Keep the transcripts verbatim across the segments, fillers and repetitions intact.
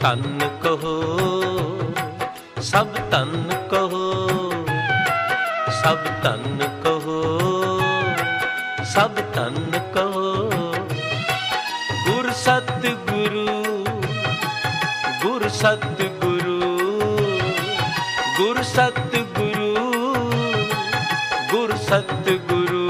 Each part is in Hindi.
धन कहो, सब धन कहो, सब धन कहो, सब धन कहो। गुर सतगुरु, गुर सतगुरु, गुर सतगुरु, गुर सतगुरु।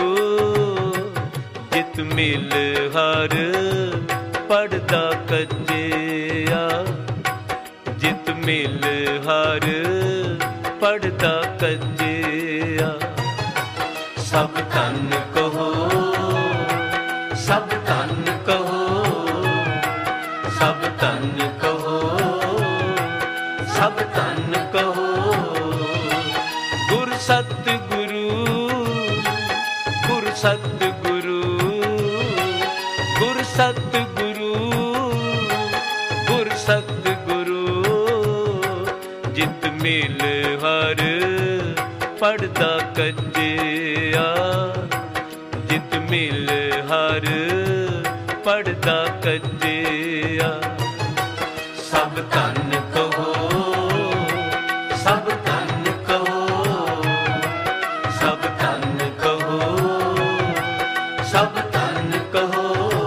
जित मिल हर पढ़दा कज्जिया, जित मिल हर पढ़दा कज्जिया। सब धन कहो, सब धन कहो, सब धन कहो, सब धन कहो। गुर सतगुरु, गुर सतगुरु, गुर सतगुरु, गुर सतगुरु। जित मिल हर पढ़दा कज्जिया, जित मिल हर पढ़दा कज्जिया। सब धन कहो, सब धन कहो, सब धन कहो, सब धन कहो।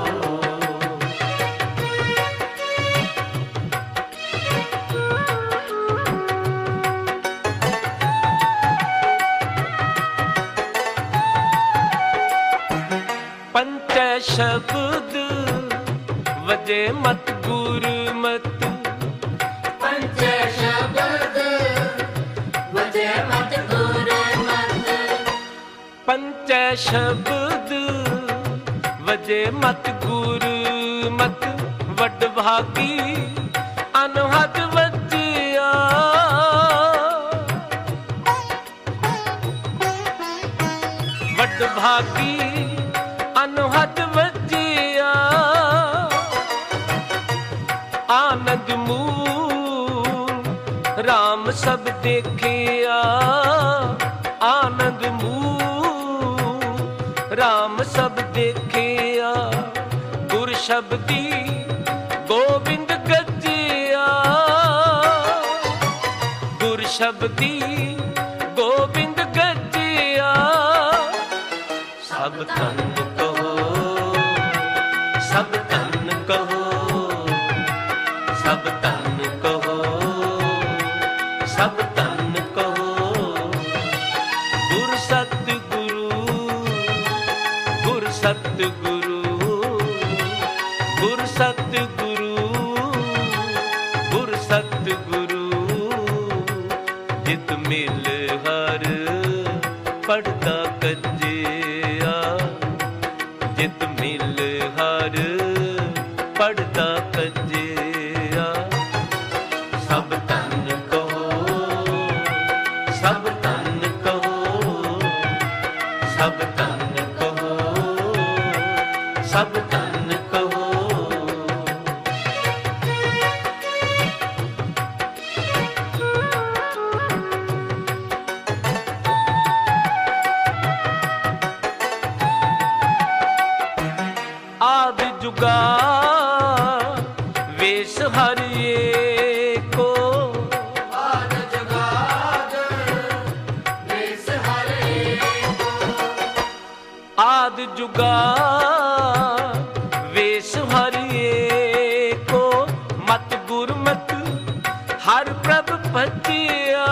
पंचै शब्द वजे मत गुर मत, पंचै शब्द वजे मत गुर मत। पंचै शब्द वजे मत गुर मत। वड भागी अनहद वजिया, वड भागी अनहद वजिया। आनंद मूल राम सब देखिया, आनंद मूल राम सब देखिया। गुर शब्दी गोविंद गजिया, गुर शब्दी गोविंद गजिया। सब धन कहो, सब धन कहो, सब धन कहो, सब धन कहो। गुर सतगुरु, गुर सतगुरु, गुर सतगुरु, गुर सतगुरु। जित मिल हर पढ़दा कज्जिया, जित मिल हर पढ़दा कज्जिया। सब धन कहो, सब धन कहो, सब धन कहो, सब धन कहो। आदि जुगा वेश हर एको, आदि जुगाद वेश हर एको। आदि जुगा वेश हर एको। मत गुर मत हर प्रभ भजिया,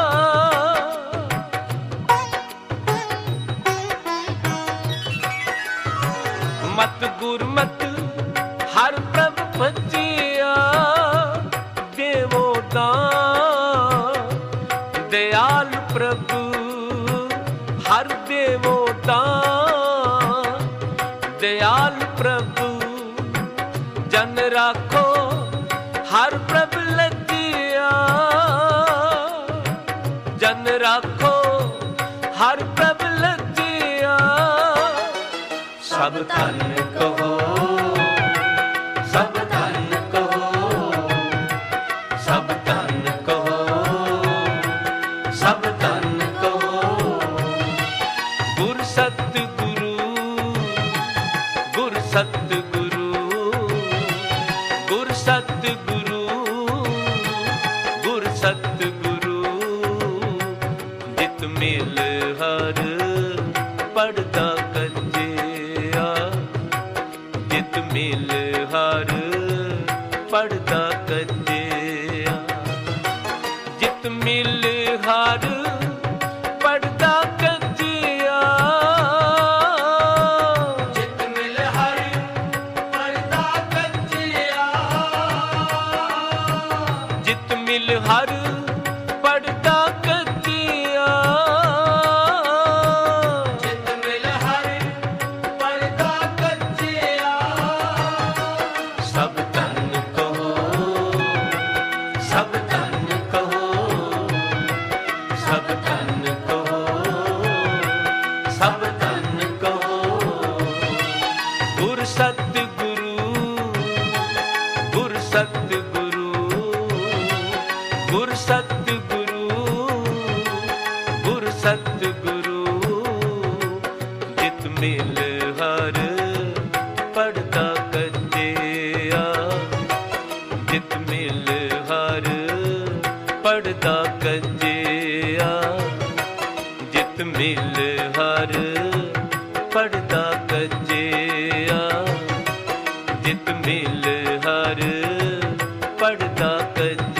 मत गुर मत हर प्रभ भजिया। देवो दान दयाल प्रभु, हर देवो दान दयाल प्रभु। जन राखो हर प्रभ लजिया, जन राखो हर प्रभ लजिया। सब धन कहो, सब धन कहो, सब धन कहो, सब धन कहो। गुर सतगुरु, गुर सतगुरु, गुर सतगुरु, मिल हर पड़दा कतिया जित मिल हर पड़दा कतिया सब तन कहो सब तन कहो सब तन कहो सब तन कहो गुर सतगुरु गुर सतगुरु गुर सतगुरु गुर सतगुरु जित मिल हर पड़दा कजिया जित मिल हर पड़दा कजिया जित मिल हर पड़दा कजिया जित मिल हर पड़दा कजिया